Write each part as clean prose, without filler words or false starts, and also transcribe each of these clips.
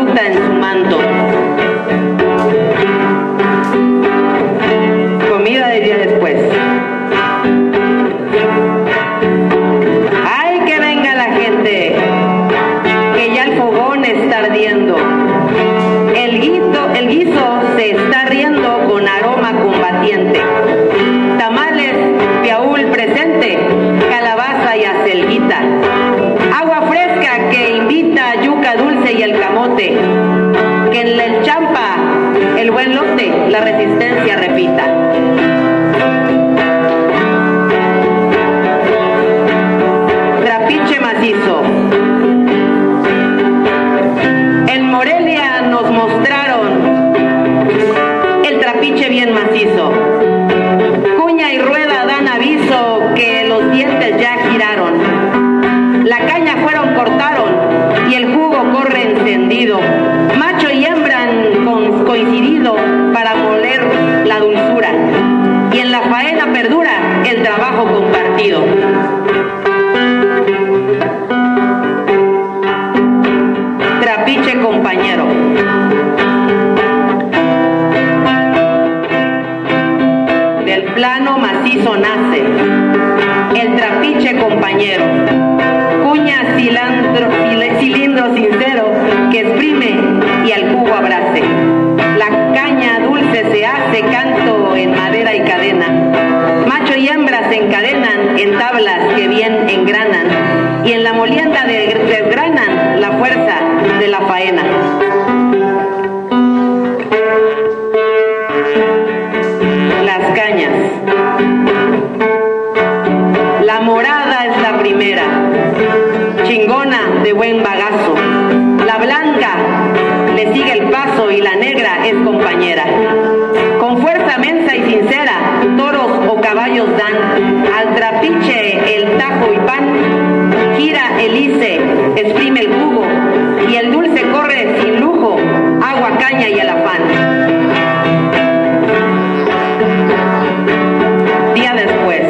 monta en su manto. Comida de día después. ¡Ay, que venga la gente! Que ya el fogón está ardiendo. El guiso se está riendo con aroma combatiente. Tamales, piaúl presente, calabaza y acelguita. Agua fresca que invita, yuca dulce y el camote. Que en el champa, el buen lote, la resistencia repita. Trapiche macizo. En Morelia nos mostraron el trapiche bien macizo. Cuña y rueda dan aviso que los dientes ya giraron. La caña cortaron y el jugo corre encendido. Macho y hembra han coincidido para moler la dulzura. Y en la faena perdura el trabajo compartido. Trapiche compañero. Del plano macizo nace el trapiche compañero. Cuña, cilindro sincero que exprime y al jugo abrace. La caña dulce se hace canto en madera y cadena. Macho y hembra se encadenan en tablas que bien engranan y en la molienda desgranan la fuerza de la faena. Las cañas. La morada es la primera, chingona de buen bagazo. La blanca le sigue el paso y la negra es compañera. Con fuerza mensa y sincera, toros o caballos dan al trapiche el tajo y pan. Gira el hice, exprime el jugo y el dulce corre sin lujo, agua, caña y el afán. Día después.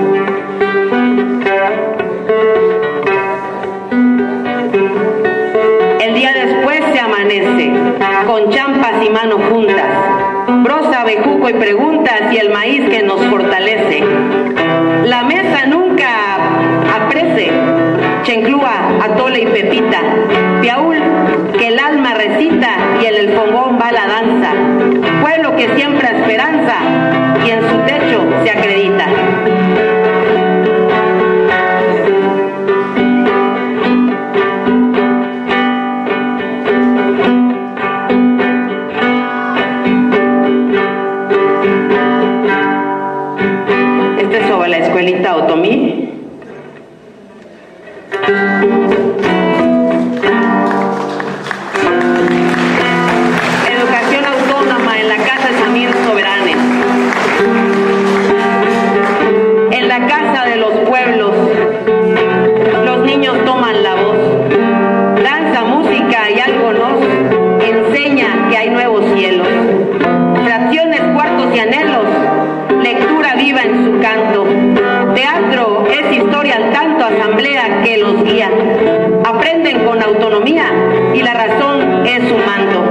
El día después se amanece, con champas y manos juntas, brosa, bejuco y preguntas y el maíz que nos fortalece. La mesa nunca aprece, chenclúa, atole y pepita, piaúl que el alma recita y en el fogón va la danza. Pueblo que siembra esperanza y en su techo se acredita. Sobre la escuelita Otomí. Educación autónoma en la Casa de Samir Soberanes. En la Casa de los Pueblos, los niños toman la voz. Danza, música y algo nos enseña que hay nuevos cielos. Fracciones, cuartos y anhelos. Lectura viva en su canto. Teatro es historia al tanto, asamblea que los guía. Aprenden con autonomía y la razón es su manto.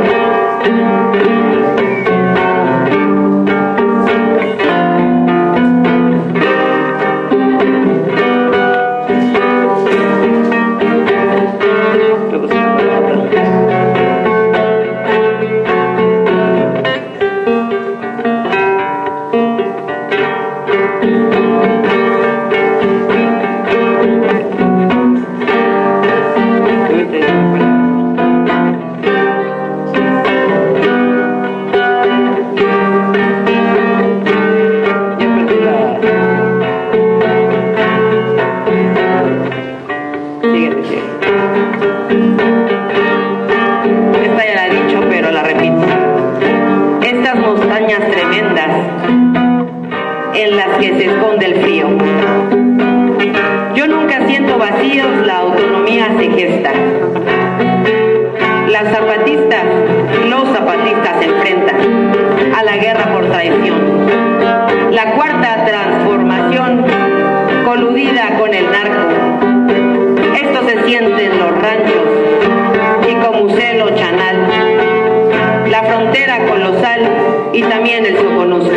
y también el Soconusco.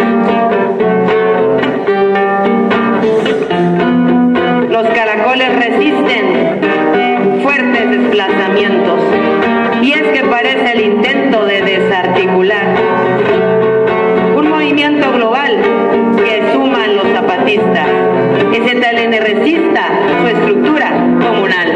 Los caracoles resisten fuertes desplazamientos, y es que parece el intento de desarticular un movimiento global que suman los zapatistas, que se resista su estructura comunal.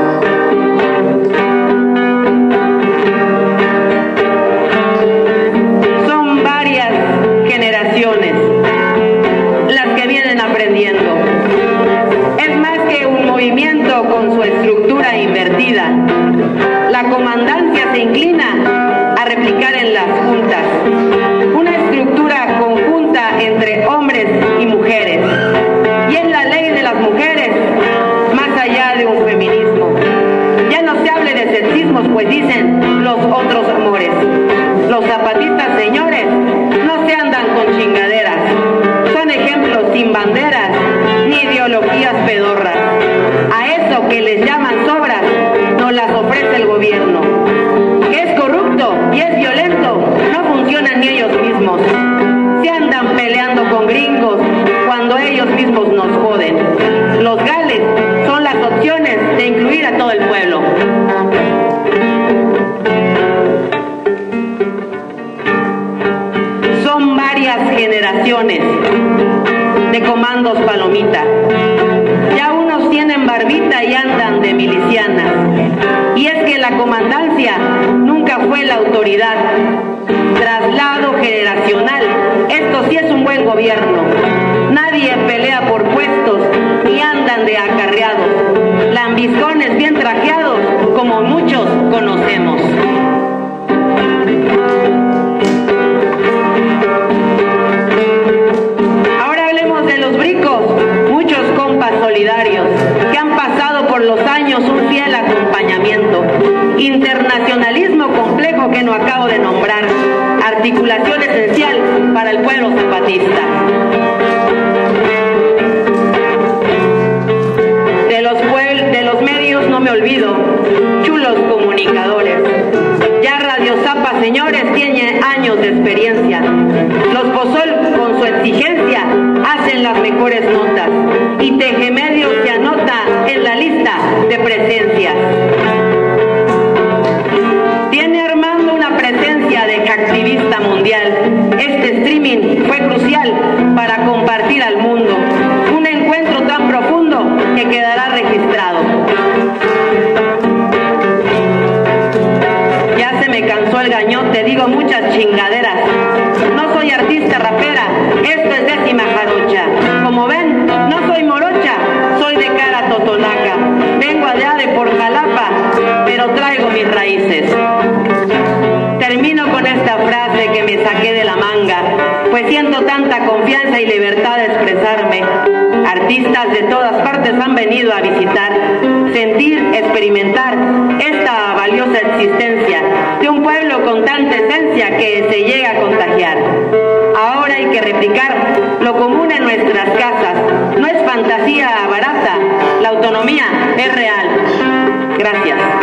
Son varias generaciones las que vienen aprendiendo. Es más que un movimiento con su estructura invertida. La comandancia se inclina a replicar en las juntas una estructura conjunta entre hombres y mujeres. Y es la ley de las mujeres, más allá de un feminismo. Ya no se hable de sexismos, pues dicen los otros amores. Los zapatistas, señores, no se andan con chingaderas. Son ejemplos sin banderas ni ideologías pedorras. A eso que les llaman sobras, nos las ofrece el gobierno. Que es corrupto y es violento, no funcionan ni ellos mismos. Se andan peleando con gringos cuando ellos mismos nos joden. Los gales son las opciones de incluir a todo el pueblo. Son varias generaciones de comandos palomita. Ya unos tienen barbita y andan de milicianas. Y es que la comandancia nunca fue la autoridad. Traslado generacional, esto sí es un buen gobierno. Nadie pelea por puestos ni andan de acarreados. Lambiscones bien trajeados, como muchos conocemos. Ahora hablemos de los bricos, muchos compas solidarios que han pasado por los años un fiel acompañamiento. Internacionalismo complejo que no acabo de nombrar, articulación esencial para el pueblo zapatista. De los medios no me olvido, chulos comunicadores. Ya Radio Zapa, señores, tiene años de experiencia. Los Pozol, con su exigencia, hacen las mejores notas. Y Tejemedios se anota en la lista de presencias. Tiene Armando una presencia de activista mundial. Este streaming fue crucial para compartir al mundo un encuentro tan profundo que quedará registrado. Ya se me cansó el gañote, digo muchas chingaderas. No soy artista rapera, esto es décima jarocha. Como ven, no soy morocha, soy de cara totonaca. Vengo allá de por Jalapa, pero traigo mis raíces. Termino con esta frase que me saqué de la manga, pues siento tanta confianza y libertad de expresarme. Artistas de todas partes han venido a visitar, sentir, experimentar esta valiosa existencia de un pueblo con tanta esencia que se llega a contagiar. Ahora hay que replicar lo común en nuestras casas. No es fantasía barata, la autonomía es real. Gracias.